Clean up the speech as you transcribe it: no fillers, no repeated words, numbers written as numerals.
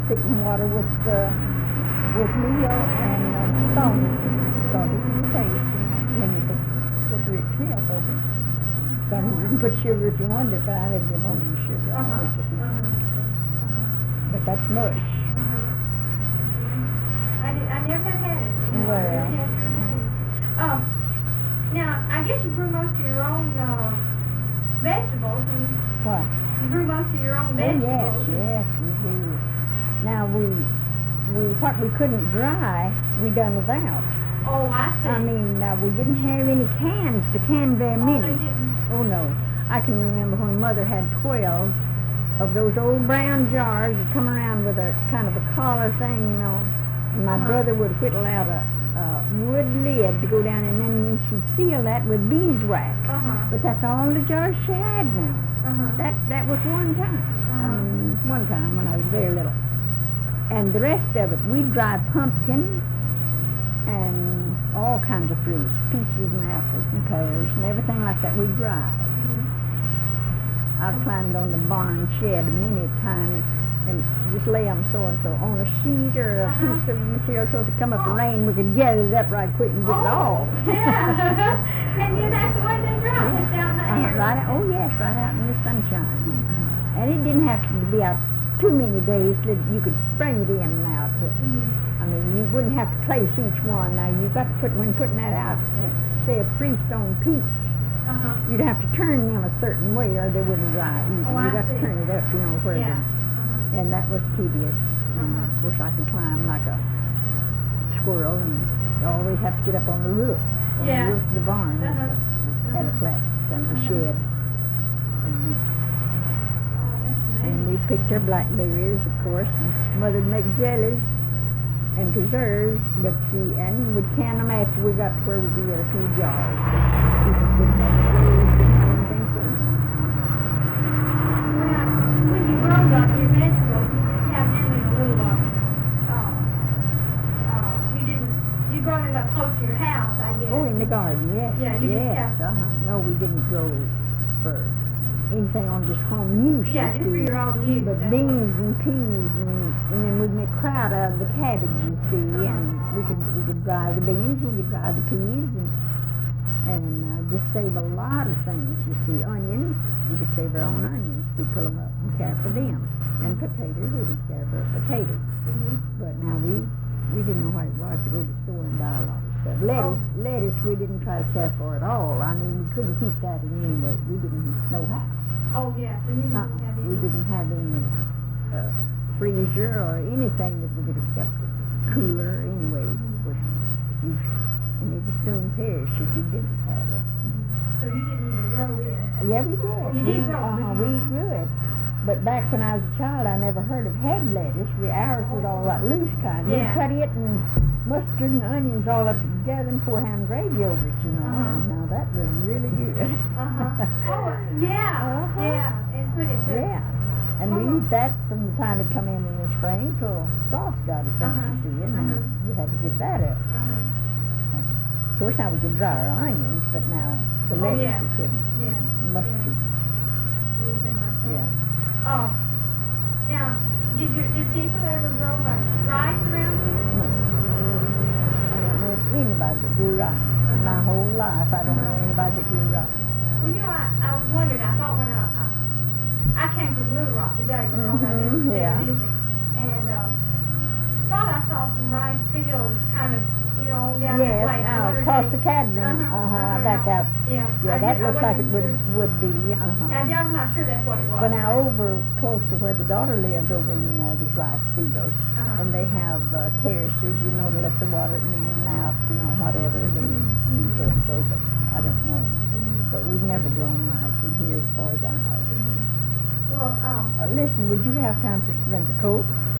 thickened water with Leo and salt. Salt it to the taste, and then you put rich milk over it. Some you can put sugar if you wanted it, but I never did want any sugar. I always just eat but that's mush. I never have had it. You know, Well. I never had it. Now, I guess you grew most of your own vegetables. And What? you grew most of your own Oh, vegetables. yes, we do. Now, what we couldn't dry, we done without. Oh, I see. I mean, we didn't have any cans to can very Oh, many. they didn't. Oh, no. I can remember when Mother had 12 of those old brown jars that come around with a kind of a collar thing, you know. And my brother would whittle out a wood lid to go down, and then she'd seal that with beeswax. But that's all the jars she had now. That was one time. One time when I was very little. And the rest of it, we'd dry pumpkin and all kinds of fruit, peaches and apples and pears and everything like that we'd dry. I've climbed on the barn shed many a time and just lay them so-and-so on a sheet or a piece of material so if it come up the rain, we could gather it up right quick and get it all. Yeah. And you have to wait and dry just out in the air. Right out in the sunshine. And it didn't have to be out too many days that you could bring it in and out. I mean, you wouldn't have to place each one. Now, you've got to put, when putting that out, say a freestone peach, you'd have to turn them a certain way or they wouldn't dry either. Oh, You I got to see. turn it up, you know, where Yeah. and that was tedious. And of course, I could climb like a squirrel, and you always have to get up on the roof, on Yeah. the roof of the barn. Had a flat under the shed. And we picked our blackberries, of course, and Mother'd make jellies and preserves, but and we'd can them after we got to where we'd be at a few jars. People couldn't have anything for them. When you grow up your vegetables, you didn't have them in a little, you grow them up close to your house, I guess. Oh, in the garden, yes. Yeah, you just yes, have- No, we didn't grow for anything on just home use. Yeah, you just for see. your own use. But that's beans and peas and then we'd make kraut out of the cabbage, you see, and we could dry the beans, we could dry the peas, and just save a lot of things. You see, onions, we could save our own onions. We'd pull them up and care for them. And potatoes, we would care for potatoes. But now we didn't know what it was to go to the store and buy a lot of stuff. Lettuce, we didn't try to care for at all. I mean, we couldn't keep that in any way. We didn't know how. Oh, yeah, so you didn't have any. We didn't have any freezer or anything that we could have kept it cooler anyway. And it would soon perish if you didn't have it. So you didn't even grow it. Yeah, we did. You did grow it. We grew it. But back when I was a child, I never heard of head lettuce. Ours was all that loose kind. Yeah. We'd cut it and mustard and onions all up together and pour ham gravy over it, you know. Now that was really good. Oh, yeah, yeah, and put it to... Yeah. And we eat that from the time it come in the spring till frost got it, don't you see, and then we had to give that up. Of course, now we could dry our onions, but now the lettuce yeah. we couldn't. Yeah. Mustard. Anything like that. Yeah. Oh, now, did people ever grow much rice around here? No. I don't know anybody that grew rice. In my whole life, I don't know anybody that grew rice. Well, you know, I was wondering, I thought when I came from Little Rock today because I didn't see yeah. anything, and thought I saw some rice fields kind of, you know, down that way. Yes, I wondered across if- the Cadron, back out. Yeah. Yeah, that looks like it would be, I'm not sure that's what it was. But now over close to where the daughter lives, over in these rice fields, and they have terraces, you know, to let the water in and out, you know, whatever, and so and so, but I don't know. But we've never grown rice in here as far as I know. Well, Listen, would you have time for us to drink a Coke?